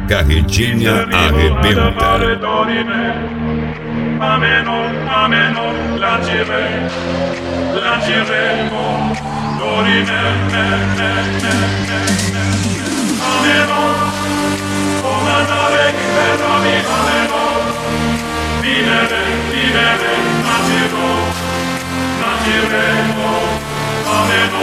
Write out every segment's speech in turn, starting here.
Carretinha arrebenta. Ameno, la tireremo, dorime, ameno, una nave che fermi, ameno, vivere, la tireremo, ameno,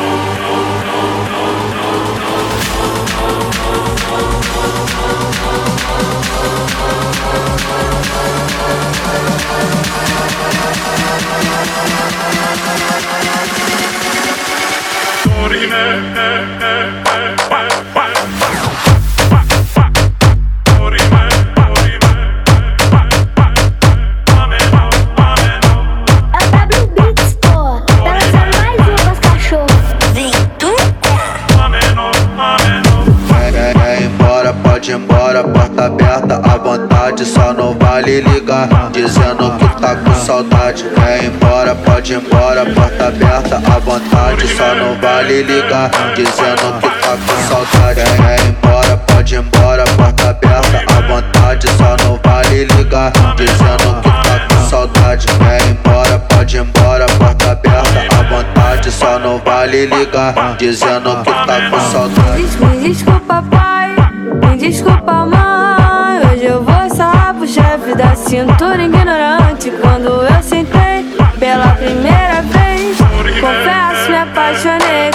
Pode ir embora, porta aberta à vontade, só não vale ligar, dizendo que tá com saudade. Quer ir embora, pode ir embora, porta aberta à vontade, só não vale ligar, dizendo que tá com saudade. Quer ir embora, pode ir embora, porta aberta à vontade, só não vale ligar, dizendo que tá com saudade. Quer ir embora, pode ir embora, porta aberta à vontade, só não vale ligar, dizendo que tá com saudade. Me desculpa, pai. Me desculpa, mãe, hoje eu vou sarrar pro chefe da cintura ignorante. Quando eu sentei pela primeira vez, confesso, me apaixonei,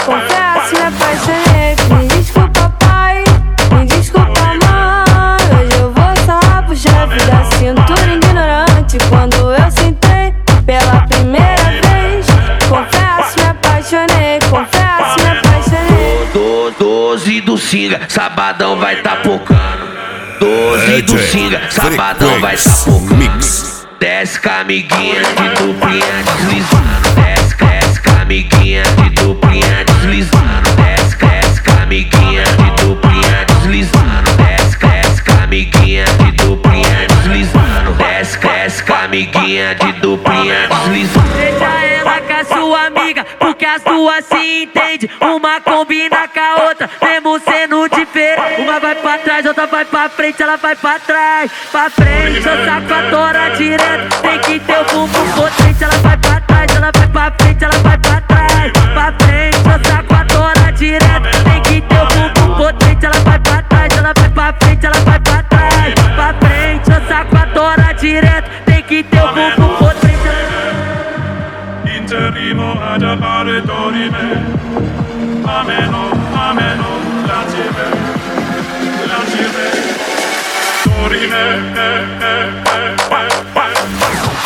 Me desculpa, pai, me desculpa, mãe, hoje eu vou sarrar pro chefe da cintura ignorante. Quando eu sentei pela primeira vez, confesso, me apaixonei, me apaixonei. 12 do Singa, sabadão vai tá pocando. 12 do Singa, sabadão vai tá pocando. Desce com a amiguinha de duplinha deslizando. Desce com a amiguinha de duplinha deslizando. Desce com a amiguinha de duplinha deslizando. Desce com a amiguinha de duplinha deslizando. Desce com a amiguinha de duplinha deslizando. Deixa ela com a sua amiga, porque as duas se entendem. Uma combina com a outra, mesmo sendo diferente. Uma vai pra trás, outra vai pra frente, ela vai pra trás. Pra frente, eu saco a tora direto. Tem que ter o bumbum potente, ela vai pra trás, ela vai pra frente, ela vai pra trás. Pra frente, eu saco a tora direto. Tem que ter o bumbum potente, ela vai pra trás, ela vai pra frente, ela vai pra trás. Pra frente, eu saco a tora direto. Tem que ter o bumbum potente. Interrimo ad appare dorime, ameno, la tireremo, dorime,